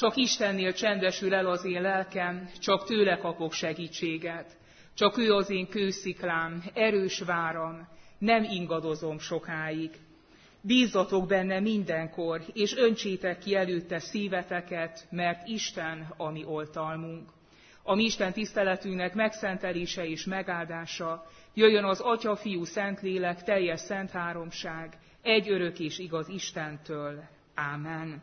Csak Istennél csendesül el az én lelkem, csak tőle kapok segítséget. Csak ő az én kősziklám, erős váram, nem ingadozom sokáig. Bízzatok benne mindenkor, és öntsétek ki előtte szíveteket, mert Isten a mi oltalmunk. A mi Isten tiszteletünknek megszentelése és megáldása jöjjön az Atya, Fiú, Szentlélek, teljes szent háromság, egy örök és igaz Istentől. Ámen.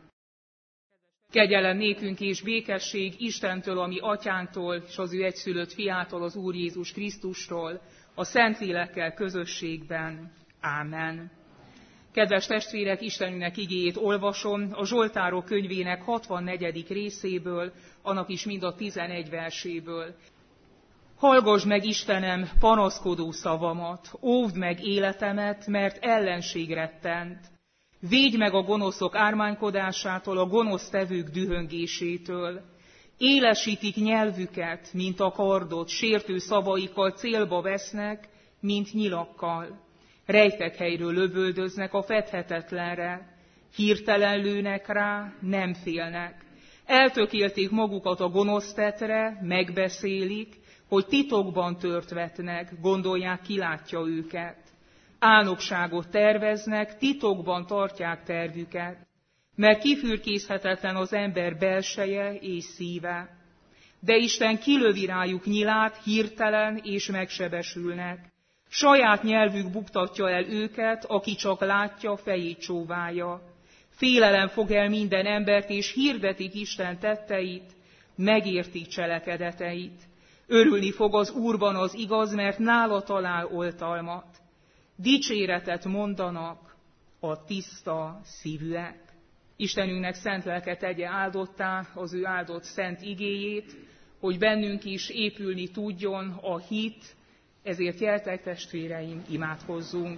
Kegyelem nékünk és békesség Istentől, a mi Atyánktól, és az ő egyszülött Fiától, az Úr Jézus Krisztustól, a Szentlélekkel közösségben. Ámen. Kedves testvérek, Istenünknek igéjét olvasom a Zsoltárok könyvének 64. részéből, annak is mind a 11 verséből. Hallgass meg, Istenem, panaszkodó szavamat, óvd meg életemet, mert ellenség rettent. Védj meg a gonoszok ármánykodásától, a gonosztevők dühöngésétől. Élesítik nyelvüket, mint a kardot, sértő szavaikkal célba vesznek, mint nyilakkal. Rejtek helyről lövöldöznek a fedhetetlenre, hirtelen lőnek rá, nem félnek. Eltökélték magukat a gonosz tettre, megbeszélik, hogy titokban tört vetnek, gondolják, kilátja őket. Álnokságot terveznek, titokban tartják tervüket, mert kifürkészhetetlen az ember belseje és szíve. De Isten kilövi rájuk nyilát, hirtelen és megsebesülnek. Saját nyelvük buktatja el őket, aki csak látja, fejét csóválja. Félelem fog el minden embert, és hirdetik Isten tetteit, megértik cselekedeteit. Örülni fog az Úrban az igaz, mert nála talál oltalmat. Dicséretet mondanak a tiszta szívűek. Istenünknek szent lelke tegye áldottá az ő áldott szent igéjét, hogy bennünk is épülni tudjon a hit, ezért gyertek, testvéreim, imádkozzunk.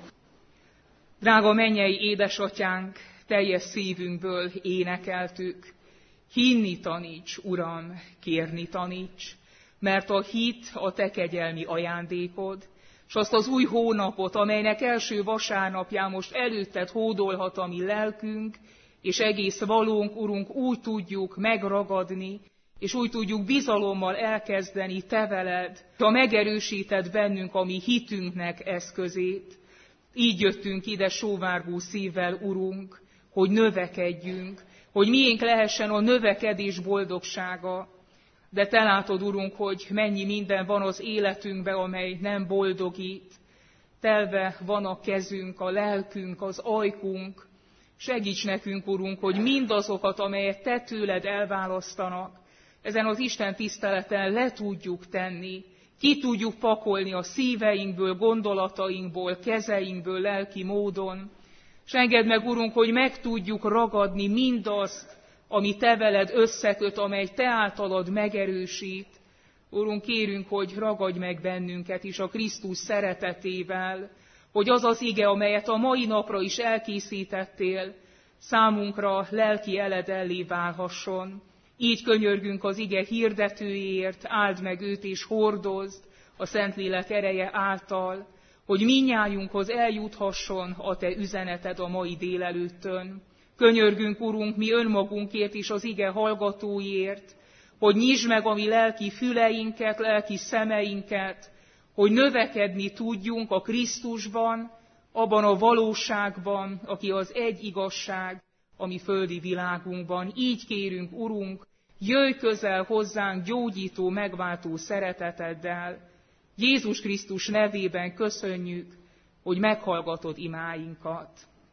Drága mennyei édesatyánk, teljes szívünkből énekeltük. Hinni taníts, Uram, kérni taníts, mert a hit a te kegyelmi ajándékod, s azt az új hónapot, amelynek első vasárnapján most előtted hódolhat a mi lelkünk, és egész valónk, Urunk, úgy tudjuk megragadni, és úgy tudjuk bizalommal elkezdeni te veled, ha megerősíted bennünk a mi hitünknek eszközét. Így jöttünk ide sóvárgó szívvel, Urunk, hogy növekedjünk, hogy miénk lehessen a növekedés boldogsága. De te látod, Urunk, hogy mennyi minden van az életünkben, amely nem boldogít. Telve van a kezünk, a lelkünk, az ajkunk. Segíts nekünk, Urunk, hogy mindazokat, amelyet te tőled elválasztanak, ezen az Isten tiszteleten le tudjuk tenni, ki tudjuk pakolni a szíveinkből, gondolatainkból, kezeinkből, lelki módon. S engedd meg, Urunk, hogy meg tudjuk ragadni mindazt, ami te veled összeköt, amely te általad megerősít. Urunk, kérünk, hogy ragadj meg bennünket is a Krisztus szeretetével, hogy az az ige, amelyet a mai napra is elkészítettél, számunkra lelki eledellé válhasson. Így könyörgünk az ige hirdetőjéért, áld meg őt és hordozd a Szentlélek ereje által, hogy mindnyájunkhoz eljuthasson a te üzeneted a mai délelőttön. Könyörgünk, Urunk, mi önmagunkért is az ige hallgatóiért, hogy nyisd meg a mi lelki füleinket, lelki szemeinket, hogy növekedni tudjunk a Krisztusban, abban a valóságban, aki az egy igazság a mi földi világunkban. Így kérünk, Urunk, jöjj közel hozzánk gyógyító, megváltó szereteteddel. Jézus Krisztus nevében köszönjük, hogy meghallgatod imáinkat.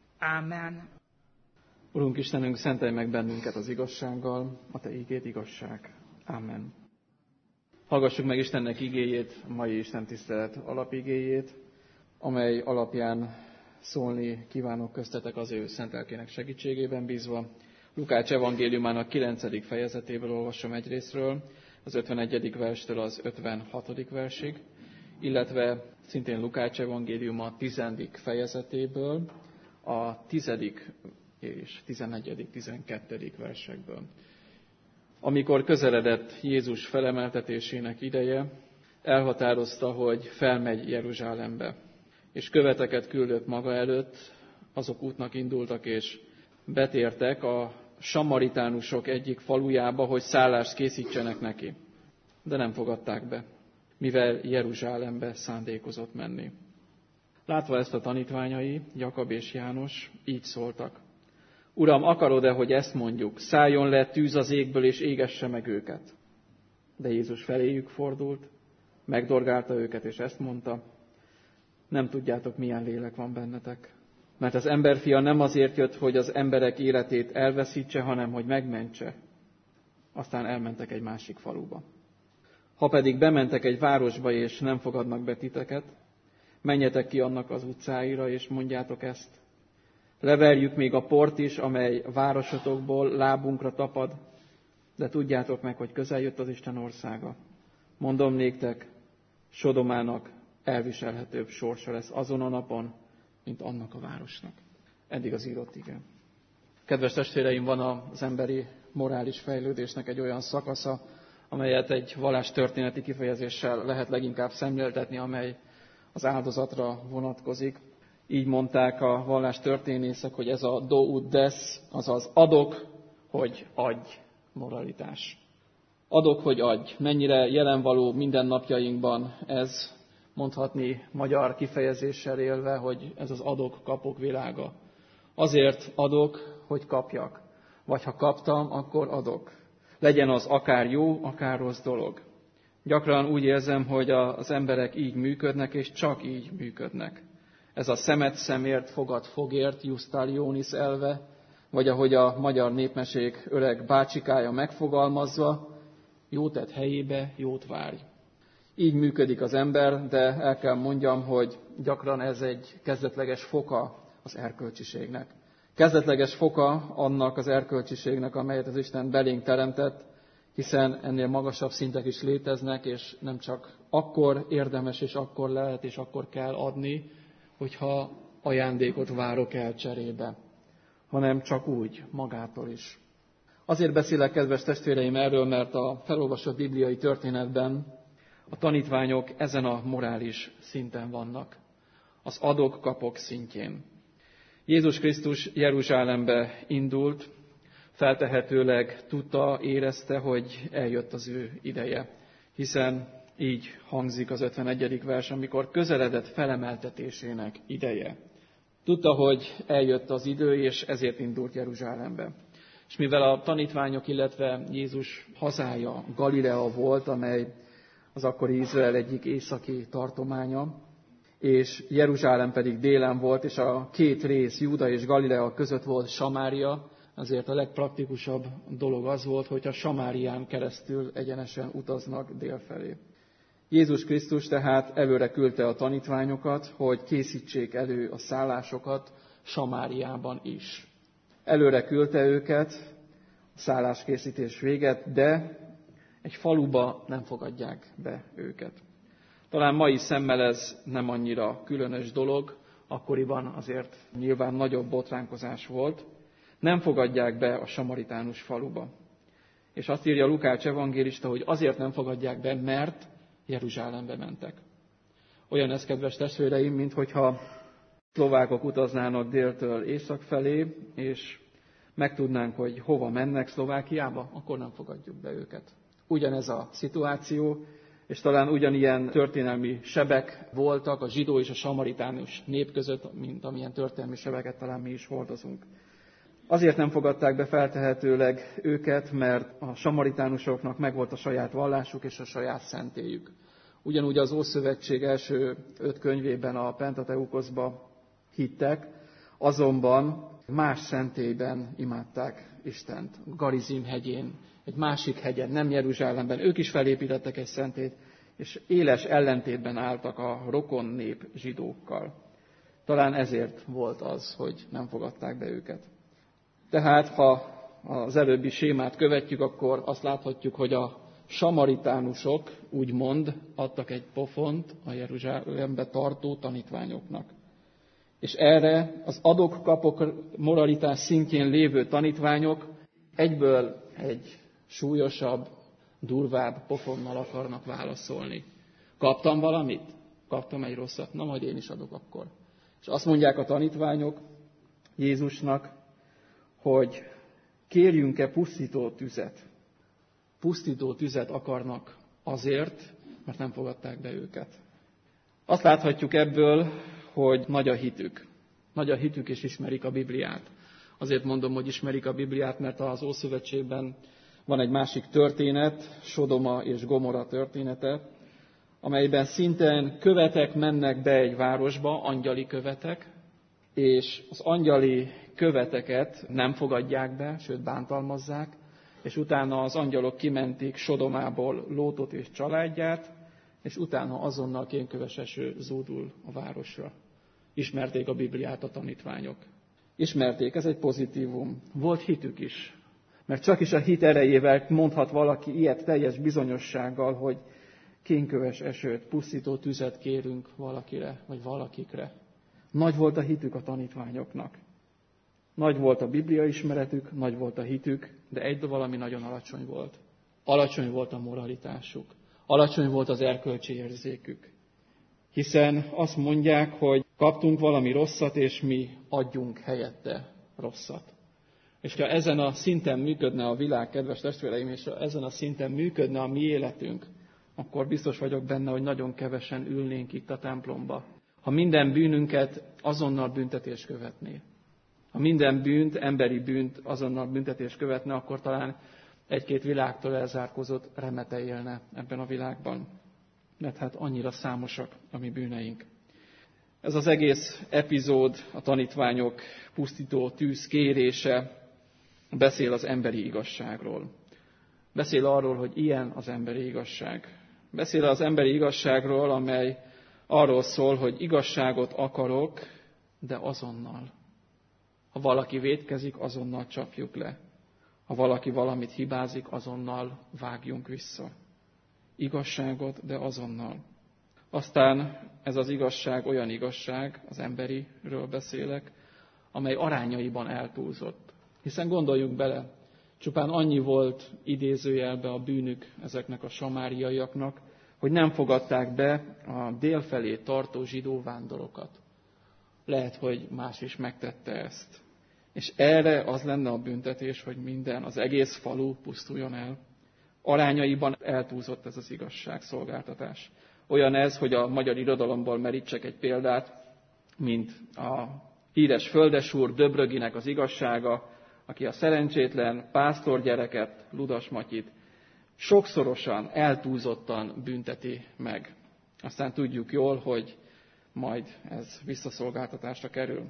Ámen. Urunk Istenünk, szentelj meg bennünket az igazsággal, a te ígéd igazság. Ámen. Hallgassuk meg Istennek igéjét, a mai Isten tisztelet alapigéjét, amely alapján szólni kívánok köztetek az ő szent lelkének segítségében bízva. Lukács evangéliumának 9. fejezetéből olvasom egyrészről, az 51. verstől az 56. versig, illetve szintén Lukács evangéliuma 10. fejezetéből a 10. és 11., 12. versekből. Amikor közeledett Jézus felemeltetésének ideje, elhatározta, hogy felmegy Jeruzsálembe, és követeket küldött maga előtt, azok útnak indultak, és betértek a samaritánusok egyik falujába, hogy szállást készítsenek neki. De nem fogadták be, mivel Jeruzsálembe szándékozott menni. Látva ezt a tanítványai, Jakab és János így szóltak. Uram, akarod-e, hogy ezt mondjuk? Szálljon le tűz az égből, és égesse meg őket. De Jézus feléjük fordult, megdorgálta őket, és ezt mondta, nem tudjátok, milyen lélek van bennetek. Mert az emberfia nem azért jött, hogy az emberek életét elveszítse, hanem hogy megmentse. Aztán elmentek egy másik faluba. Ha pedig bementek egy városba, és nem fogadnak be titeket, menjetek ki annak az utcáira, és mondjátok ezt. Leverjük még a port is, amely városotokból lábunkra tapad, de tudjátok meg, hogy közel jött az Isten országa. Mondom néktek, Sodomának elviselhetőbb sorsa lesz azon a napon, mint annak a városnak. Eddig az írott ige. Kedves testvéreim, van az emberi morális fejlődésnek egy olyan szakasza, amelyet egy vallástörténeti kifejezéssel lehet leginkább szemléltetni, amely az áldozatra vonatkozik. Így mondták a vallástörténészek, hogy ez a do ut des, azaz adok, hogy adj moralitás. Adok, hogy adj. Mennyire jelenvaló mindennapjainkban ez, mondhatni magyar kifejezéssel élve, hogy ez az adok-kapok világa. Azért adok, hogy kapjak. Vagy ha kaptam, akkor adok. Legyen az akár jó, akár rossz dolog. Gyakran úgy érzem, hogy az emberek így működnek, és csak így működnek. Ez a szemet szemért, fogad fogért, jus talionis elve, vagy ahogy a magyar népmesék öreg bácsikája megfogalmazva, jót tett helyébe, jót várj. Így működik az ember, de el kell mondjam, hogy gyakran ez egy kezdetleges foka az erkölcsiségnek. Kezdetleges foka annak az erkölcsiségnek, amelyet az Isten belénk teremtett, hiszen ennél magasabb szintek is léteznek, és nem csak akkor érdemes, és akkor lehet, és akkor kell adni, hogyha ajándékot várok el cserébe, hanem csak úgy, magától is. Azért beszélek, kedves testvéreim, erről, mert a felolvasott bibliai történetben a tanítványok ezen a morális szinten vannak, az adok-kapok szintjén. Jézus Krisztus Jeruzsálembe indult, feltehetőleg tudta, érezte, hogy eljött az ő ideje, hiszen így hangzik az 51. vers, amikor közeledett felemeltetésének ideje. Tudta, hogy eljött az idő, és ezért indult Jeruzsálembe. És mivel a tanítványok, illetve Jézus hazája Galilea volt, amely az akkori Izrael egyik északi tartománya, és Jeruzsálem pedig délen volt, és a két rész, Júda és Galilea között volt Samária, azért a legpraktikusabb dolog az volt, hogyha Samárián keresztül egyenesen utaznak délfelé. Jézus Krisztus tehát előre küldte a tanítványokat, hogy készítsék elő a szállásokat Samáriában is. Előre küldte őket, a szálláskészítés véget, de egy faluba nem fogadják be őket. Talán mai szemmel ez nem annyira különös dolog, akkoriban azért nyilván nagyobb botránkozás volt. Nem fogadják be a samaritánus faluba. És azt írja Lukács evangélista, hogy azért nem fogadják be, mert Jeruzsálembe mentek. Olyan ez, kedves testvéreim, minthogyha szlovákok utaznának déltől észak felé, és megtudnánk, hogy hova mennek Szlovákiába, akkor nem fogadjuk be őket. Ugyanez a szituáció, és talán ugyanilyen történelmi sebek voltak a zsidó és a samaritánus nép között, mint amilyen történelmi sebeket talán mi is hordozunk. Azért nem fogadták be feltehetőleg őket, mert a samaritánusoknak megvolt a saját vallásuk és a saját szentélyük. Ugyanúgy az Ószövetség első 5 könyvében, a Pentateukoszba hittek, azonban más szentélyben imádták Istent. Garizim hegyén, egy másik hegyen, nem Jeruzsálemben. Ők is felépítettek egy szentélyt, és éles ellentétben álltak a rokon nép zsidókkal. Talán ezért volt az, hogy nem fogadták be őket. Tehát, ha az előbbi sémát követjük, akkor azt láthatjuk, hogy a samaritánusok úgymond adtak egy pofont a Jeruzsálembe tartó tanítványoknak. És erre az adok-kapok moralitás szintjén lévő tanítványok egyből egy súlyosabb, durvább pofonnal akarnak válaszolni. Kaptam valamit? Kaptam egy rosszat? Na, majd én is adok akkor. És azt mondják a tanítványok Jézusnak, hogy Kérjünk-e pusztító tüzet? Pusztító tüzet akarnak azért, mert nem fogadták be őket. Azt láthatjuk ebből, hogy nagy a hitük. Nagy a hitük, és ismerik a Bibliát. Azért mondom, hogy ismerik a Bibliát, mert az Ószövetségben van egy másik történet, Sodoma és Gomora története, amelyben szintén követek mennek be egy városba, angyali követek, és az angyali követeket nem fogadják be, sőt bántalmazzák, és utána az angyalok kimentik Sodomából Lótot és családját, és utána azonnal kénköves eső zúdul a városra. Ismerték a Bibliát a tanítványok. Ismerték, ez egy pozitívum. Volt hitük is. Mert csak is a hit erejével mondhat valaki ilyet teljes bizonyossággal, hogy kénköves esőt, pusztító tüzet kérünk valakire, vagy valakikre. Nagy volt a hitük a tanítványoknak. Nagy volt a Biblia ismeretük, nagy volt a hitük, de egy valami nagyon alacsony volt. Alacsony volt a moralitásuk. Alacsony volt az erkölcsi érzékük. Hiszen azt mondják, hogy kaptunk valami rosszat, és mi adjunk helyette rosszat. És ha ezen a szinten működne a világ, kedves testvéreim, és ha ezen a szinten működne a mi életünk, akkor biztos vagyok benne, hogy nagyon kevesen ülnénk itt a templomba. Ha minden bűnünket azonnal büntetés követné. Ha minden bűnt, emberi bűnt azonnal büntetés követne, akkor talán egy-két világtól elzárkózott remete élne ebben a világban. Mert hát annyira számosak a mi bűneink. Ez az egész epizód, a tanítványok pusztító tűz kérése beszél az emberi igazságról. Beszél arról, hogy ilyen az emberi igazság. Beszél az emberi igazságról, amely arról szól, hogy igazságot akarok, de azonnal. Ha valaki vétkezik, azonnal csapjuk le. Ha valaki valamit hibázik, azonnal vágjunk vissza. Igazságot, de azonnal. Aztán ez az igazság olyan igazság, az emberiről beszélek, amely arányaiban eltúlzott. Hiszen gondoljunk bele, csupán annyi volt idézőjelbe a bűnük ezeknek a samáriaiaknak, hogy nem fogadták be a dél felé tartó zsidó vándorokat. Lehet, hogy más is megtette ezt. És erre az lenne a büntetés, hogy minden, az egész falu pusztuljon el. Arányaiban eltúlzott ez az igazságszolgáltatás. Olyan ez, hogy a magyar irodalomból merítsek egy példát, mint a híres földesúr Döbröginek az igazsága, aki a szerencsétlen pásztorgyereket, Ludas Matyit sokszorosan, eltúlzottan bünteti meg. Aztán tudjuk jól, hogy majd ez visszaszolgáltatásra kerül.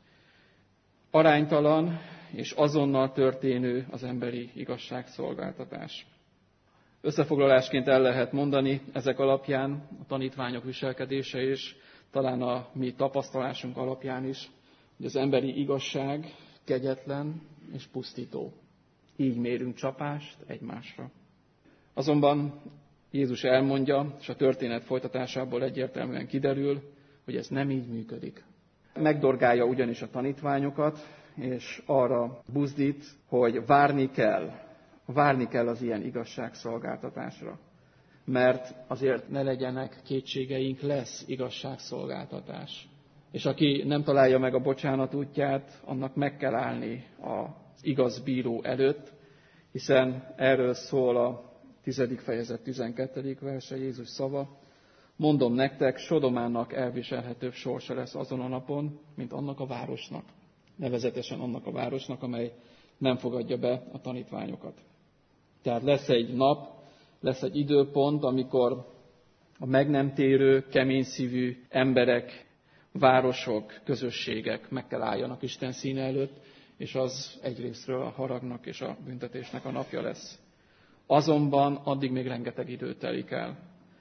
Aránytalan és azonnal történő az emberi igazságszolgáltatás. Összefoglalásként el lehet mondani ezek alapján, a tanítványok viselkedése és talán a mi tapasztalásunk alapján is, hogy az emberi igazság kegyetlen és pusztító. Így mérünk csapást egymásra. Azonban Jézus elmondja, és a történet folytatásából egyértelműen kiderül, hogy ez nem így működik. Megdorgálja ugyanis a tanítványokat, és arra buzdít, hogy várni kell az ilyen igazságszolgáltatásra. Mert azért ne legyenek kétségeink, lesz igazságszolgáltatás. És aki nem találja meg a bocsánat útját, annak meg kell állni az igaz bíró előtt, hiszen erről szól a 10. fejezet 12. verse Jézus szava. Mondom nektek, Sodomának elviselhetőbb sorsa lesz azon a napon, mint annak a városnak. Nevezetesen annak a városnak, amely nem fogadja be a tanítványokat. Tehát lesz egy nap, lesz egy időpont, amikor a meg nem térő, keményszívű emberek, városok, közösségek meg kell álljanak Isten színe előtt, és az egyrésztről a haragnak és a büntetésnek a napja lesz. Azonban addig még rengeteg idő telik el.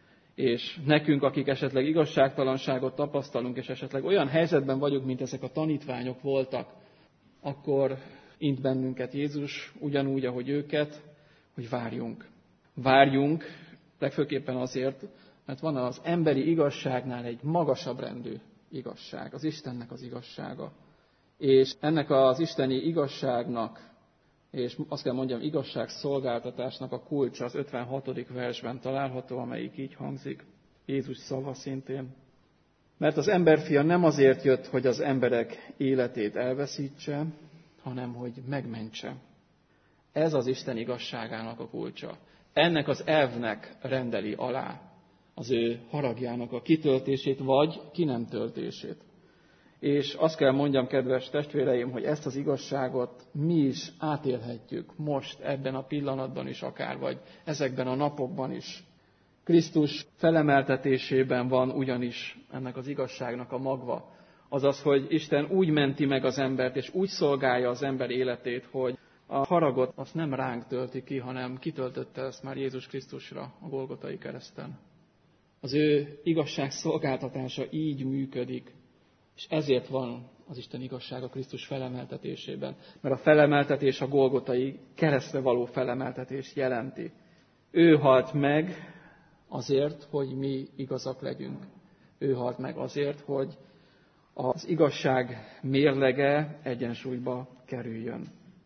És nekünk, akik esetleg igazságtalanságot tapasztalunk, és esetleg olyan helyzetben vagyunk, mint ezek a tanítványok voltak, akkor int bennünket Jézus ugyanúgy, ahogy őket, hogy várjunk. Várjunk, legfőképpen azért, mert van az emberi igazságnál egy magasabb rendű igazság, az Istennek az igazsága. És ennek az isteni igazságnak, és azt kell mondjam, igazságszolgáltatásnak a kulcsa az 56. versben található, amelyik így hangzik, Jézus szava szintén. Mert az emberfia nem azért jött, hogy az emberek életét elveszítse, hanem hogy megmentse. Ez az Isten igazságának a kulcsa. Ennek az elvnek rendeli alá az ő haragjának a kitöltését, vagy ki nem töltését. És azt kell mondjam, kedves testvéreim, hogy ezt az igazságot mi is átélhetjük most, ebben a pillanatban is akár, vagy ezekben a napokban is. Krisztus felemeltetésében van ugyanis ennek az igazságnak a magva. Azaz, hogy Isten úgy menti meg az embert, és úgy szolgálja az ember életét, hogy a haragot azt nem ránk tölti ki, hanem kitöltötte ezt már Jézus Krisztusra a Golgotai kereszten. Az ő igazság szolgáltatása így működik, és ezért van az Isten igazsága Krisztus felemeltetésében. Mert a felemeltetés a Golgotai keresztre való felemeltetés jelenti. Ő halt meg azért, hogy mi igazak legyünk. Ő halt meg azért, hogy az igazság mérlege egyensúlyba kerüljön.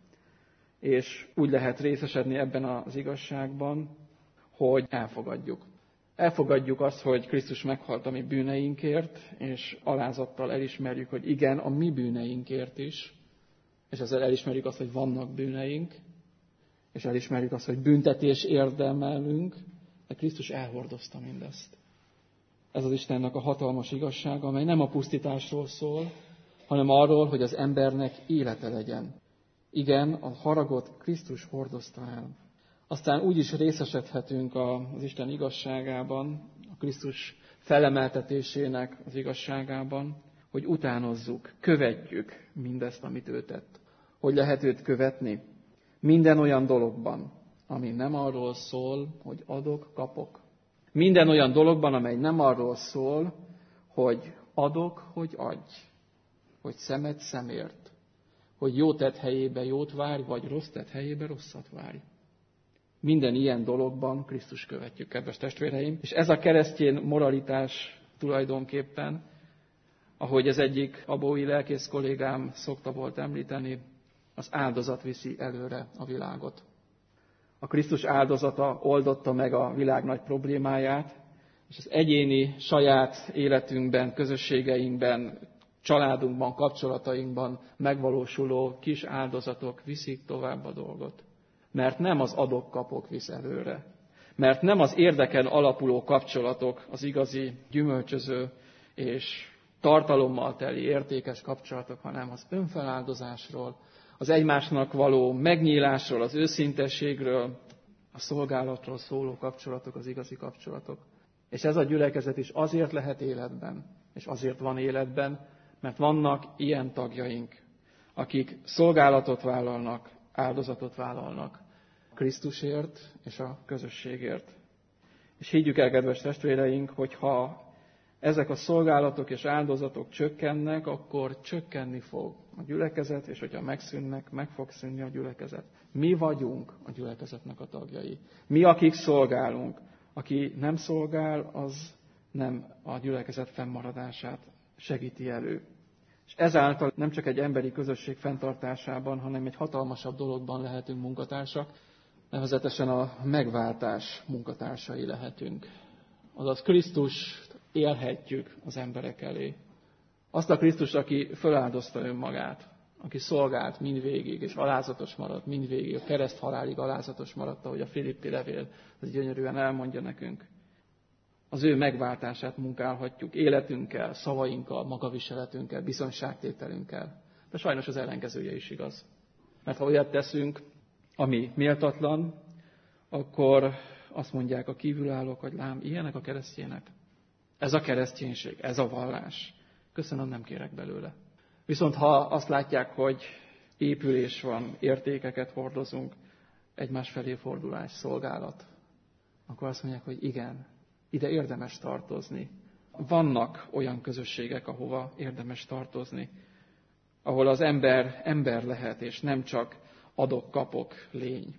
És úgy lehet részesedni ebben az igazságban, hogy elfogadjuk. Elfogadjuk azt, hogy Krisztus meghalt a mi bűneinkért, és alázattal elismerjük, hogy igen, a mi bűneinkért is, és ezzel elismerjük azt, hogy vannak bűneink, és elismerjük azt, hogy büntetés érdemelünk, de Krisztus elhordozta mindezt. Ez az Istennek a hatalmas igazsága, amely nem a pusztításról szól, hanem arról, hogy az embernek élete legyen. Igen, a haragot Krisztus hordozta el. Aztán úgy is részesedhetünk az Isten igazságában, a Krisztus felemeltetésének az igazságában, hogy utánozzuk, követjük mindezt, amit ő tett. Hogy lehet őt követni? Minden olyan dologban, ami nem arról szól, hogy adok, kapok. Minden olyan dologban, amely nem arról szól, hogy adok, hogy adj. Hogy szemed szemért. Hogy jót tett helyébe jót várj, vagy rossz tett helyébe rosszat várj. Minden ilyen dologban Krisztus követjük, kedves testvéreim. És ez a keresztény moralitás tulajdonképpen, ahogy ez egyik abói lelkész kollégám szokta volt említeni, az áldozat viszi előre a világot. A Krisztus áldozata oldotta meg a világ nagy problémáját, és az egyéni saját életünkben, közösségeinkben, családunkban, kapcsolatainkban megvalósuló kis áldozatok viszik tovább a dolgot. Mert nem az adok-kapok visz előre. Mert nem az érdeken alapuló kapcsolatok az igazi, gyümölcsöző és tartalommal teli értékes kapcsolatok, hanem az önfeláldozásról, az egymásnak való megnyílásról, az őszintességről, a szolgálatról szóló kapcsolatok, az igazi kapcsolatok. És ez a gyülekezet is azért lehet életben, és azért van életben, mert vannak ilyen tagjaink, akik szolgálatot vállalnak, áldozatot vállalnak Krisztusért és a közösségért. És higgyük el, kedves testvéreink, hogy ha ezek a szolgálatok és áldozatok csökkennek, akkor csökkenni fog a gyülekezet, és hogyha megszűnnek, meg fog szűnni a gyülekezet. Mi vagyunk a gyülekezetnek a tagjai. Mi, akik szolgálunk. Aki nem szolgál, az nem a gyülekezet fennmaradását segíti elő. És ezáltal nem csak egy emberi közösség fenntartásában, hanem egy hatalmasabb dologban lehetünk munkatársak, nevezetesen a megváltás munkatársai lehetünk. Azaz Krisztust élhetjük az emberek elé. Azt a Krisztust, aki föláldozta önmagát, aki szolgált mindvégig, és alázatos maradt mindvégig, a kereszt halálig alázatos maradt, ahogy a Filippi levél az gyönyörűen elmondja nekünk. Az ő megváltását munkálhatjuk életünkkel, szavainkkal, magaviseletünkkel, bizonyságtételünkkel. De sajnos az ellenkezője is igaz. Mert ha olyat teszünk, ami méltatlan, akkor azt mondják a kívülállók, hogy lám, ilyenek a keresztjének. Ez a kereszténység, ez a vallás. Köszönöm, nem kérek belőle. Viszont ha azt látják, hogy épülés van, értékeket hordozunk, egymás felé fordulás, szolgálat, akkor azt mondják, hogy igen, ide érdemes tartozni. Vannak olyan közösségek, ahova érdemes tartozni, ahol az ember lehet, és nem csak adok-kapok lény.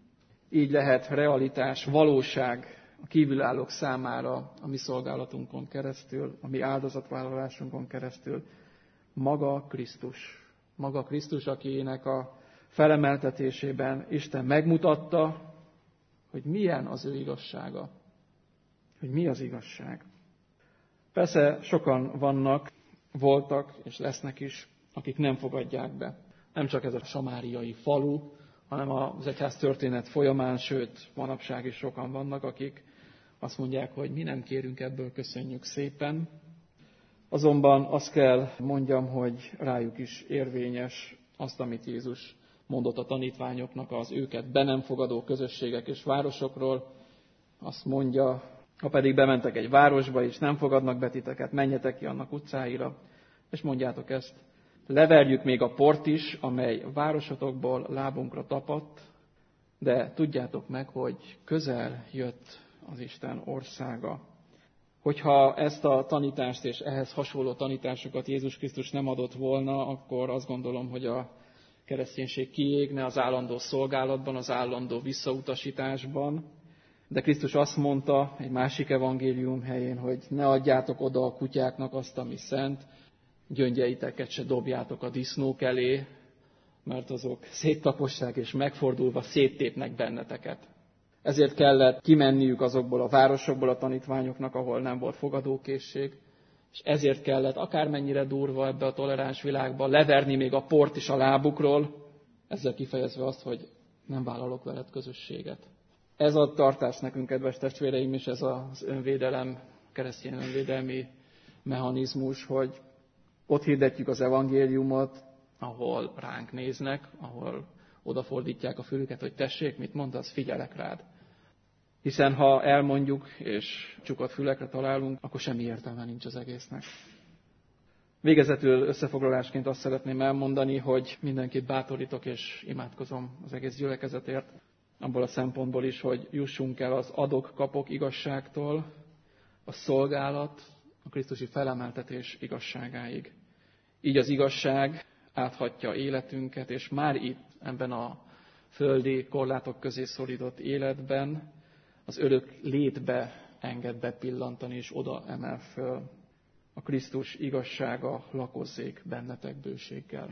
Így lehet realitás, valóság a kívülállók számára a mi szolgálatunkon keresztül, a mi áldozatvállalásunkon keresztül. Maga Krisztus, akinek a felemeltetésében Isten megmutatta, hogy milyen az ő igazsága. Hogy mi az igazság. Persze sokan vannak, voltak és lesznek is, akik nem fogadják be. Nem csak ez a samáriai falu, hanem az egyház történet folyamán, sőt, manapság is sokan vannak, akik azt mondják, hogy mi nem kérünk ebből, köszönjük szépen. Azonban azt kell mondjam, hogy rájuk is érvényes azt, amit Jézus mondott a tanítványoknak az őket be nem fogadó közösségek és városokról. Azt mondja, ha pedig bementek egy városba, és nem fogadnak be titeket, menjetek ki annak utcáira, és mondjátok ezt. Leverjük még a port is, amely városotokból lábunkra tapadt, de tudjátok meg, hogy közel jött az Isten országa. Hogyha ezt a tanítást és ehhez hasonló tanításokat Jézus Krisztus nem adott volna, akkor azt gondolom, hogy a kereszténység kiégne az állandó szolgálatban, az állandó visszautasításban. De Krisztus azt mondta egy másik evangélium helyén, hogy ne adjátok oda a kutyáknak azt, ami szent, gyöngyeiteket se dobjátok a disznók elé, mert azok széttapossák és megfordulva széttépnek benneteket. Ezért kellett kimenniük azokból a városokból a tanítványoknak, ahol nem volt fogadókészség, és ezért kellett, akármennyire durva ebbe a toleráns világba, leverni még a port is a lábukról, ezzel kifejezve azt, hogy nem vállalok veled közösséget. Ez a tartás nekünk, kedves testvéreim, és ez az önvédelem, keresztény önvédelmi mechanizmus, hogy ott hirdetjük az evangéliumot, ahol ránk néznek, ahol odafordítják a fülüket, hogy tessék, mit mondasz, figyelek rád. Hiszen ha elmondjuk, és csukott fülekre találunk, akkor semmi értelme nincs az egésznek. Végezetül összefoglalásként azt szeretném elmondani, hogy mindenkit bátorítok és imádkozom az egész gyülekezetért, abból a szempontból is, hogy jussunk el az adok-kapok igazságtól, a szolgálat, a krisztusi felemeltetés igazságáig. Így az igazság áthatja életünket, és már itt, ebben a földi korlátok közé szorított életben az örök létbe enged bepillantani, és oda emel föl. A Krisztus igazsága lakozzék bennetek bőséggel.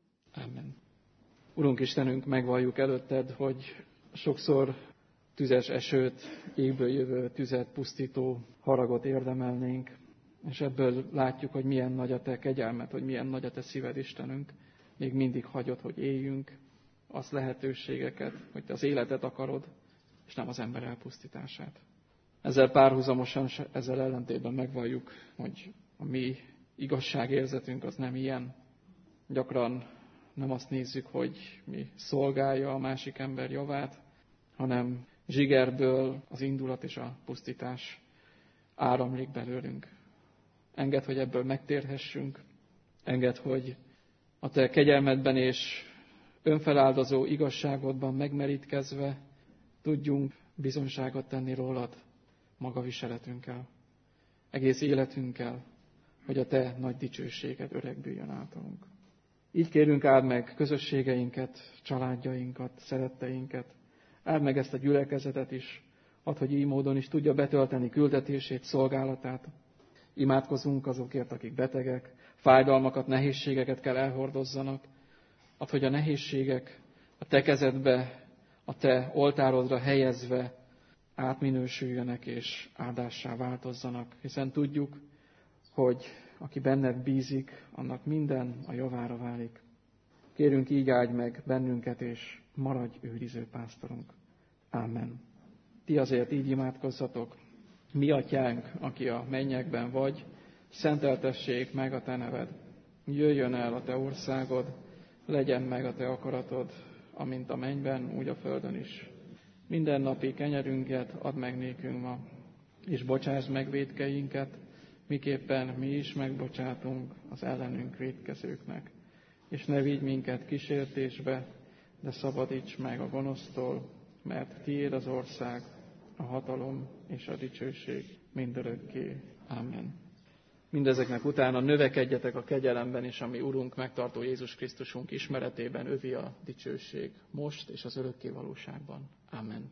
Amen. Urunk Istenünk, megvalljuk előtted, hogy sokszor tüzes esőt, égből jövő tüzet, pusztító haragot érdemelnénk, és ebből látjuk, hogy milyen nagy a te kegyelmed, hogy milyen nagy a te szíved, Istenünk. Még mindig hagyod, hogy éljünk, azt lehetőségeket, hogy te az életet akarod, és nem az ember elpusztítását. Ezzel párhuzamosan, ezzel ellentétben megvalljuk, hogy a mi igazságérzetünk az nem ilyen. Gyakran nem azt nézzük, hogy mi szolgálja a másik ember javát, hanem zsigerből az indulat és a pusztítás áramlik belőlünk. Engedd, hogy ebből megtérhessünk. Engedd, hogy a te kegyelmedben és önfeláldozó igazságodban megmerítkezve tudjunk bizonyságot tenni rólad magaviseletünkkel, egész életünkkel, hogy a te nagy dicsőséged öregbüljön általunk. Így kérünk, áld meg közösségeinket, családjainkat, szeretteinket, áld meg ezt a gyülekezetet is, add, hogy így módon is tudja betölteni küldetését, szolgálatát. Imádkozunk azokért, akik betegek, fájdalmakat, nehézségeket kell elhordozzanak. Add, hogy a nehézségek a te kezedbe, a te oltárodra helyezve átminősüljenek és áldássá változzanak, hiszen tudjuk, hogy aki benned bízik, annak minden a javára válik. Kérünk, így áldj meg bennünket, és maradj őriző pásztorunk. Ámen. Ti azért így imádkozzatok. Mi atyánk, aki a mennyekben vagy, szenteltessék meg a te neved. Jöjjön el a te országod, legyen meg a te akaratod, amint a mennyben, úgy a földön is. Minden napi kenyerünket add meg nékünk ma, és bocsásd meg vétkeinket, miképpen mi is megbocsátunk az ellenünk vétkezőknek. És ne vigy minket kísértésbe, de szabadíts meg a gonosztól, mert tiéd az ország, a hatalom és a dicsőség mindörökké. Amen. Mindezeknek utána növekedjetek a kegyelemben, és a mi Urunk, megtartó Jézus Krisztusunk ismeretében, övi a dicsőség most és az örökké valóságban. Amen.